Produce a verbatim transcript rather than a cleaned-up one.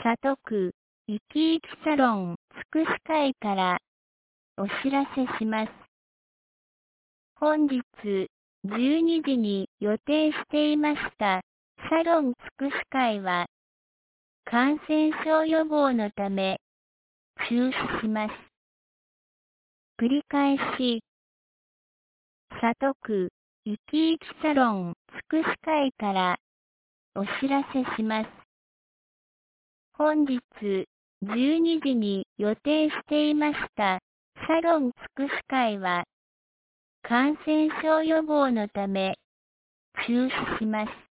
里区いきいきサロン福祉会からお知らせします。本日じゅうにじに予定していましたサロン福祉会は感染症予防のため中止します。繰り返し、里区いきいきサロン福祉会からお知らせします。本日じゅうにじに予定していましたサロン福祉会は感染症予防のため中止します。